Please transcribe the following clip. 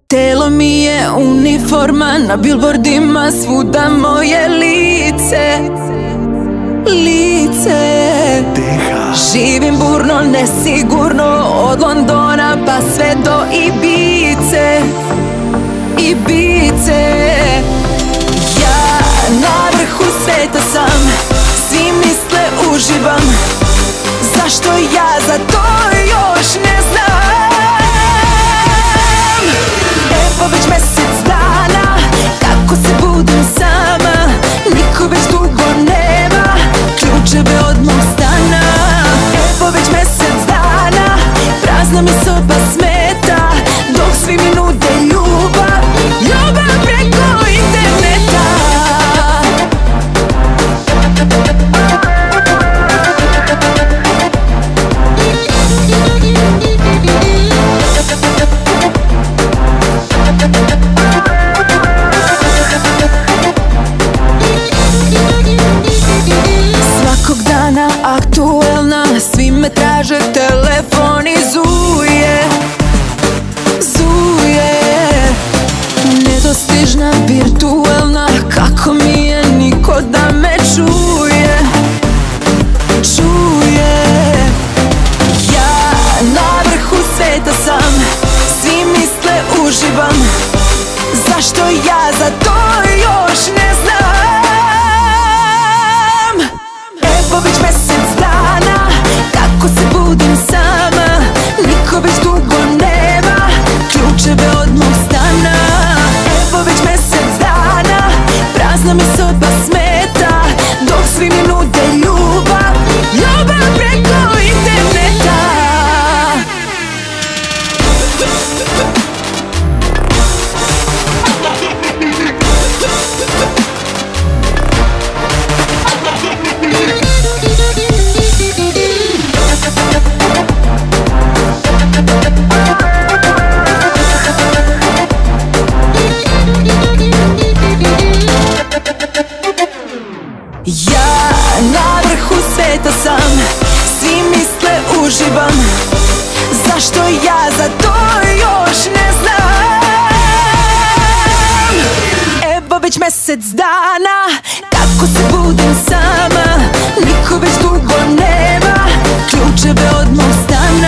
Telo mi je uniforma, na billboardima svuda moje lice. Živim burno, nesigurno, od Londona pa sve do Ibize. Ja na vrhu sveta sam, svi misle uživam. Zašto ja za to još ne znam? Evo već mesec dana kako se budim sama, niko već dugo nema ključeve od mog stana. Evo već mesec dana prazna mi soba smeta, dok svi mi nude ljubav, ljubav preko interneta. Svakog dana aktuelna, svi me traže, telefon i zuje. Nedostižna, virtuelna, kako mi je niko da me čuje. Ja na vrhu sveta sam, svi misle uživam. Zašto ja za to još ne znam? Evo već mesec dana kako se budim sama, niko već dugo nema ključeve od mog stana. Evo već mesec dana prazna mi soba smeta, dok svi mi nude ljubav, ljubav preko interneta. Ja na vrhu sveta sam, svi misle uživam. Zašto ja za to još ne znam? Evo već mesec dana kako se budim sama, niko već dugo nema ključeve od mog stana.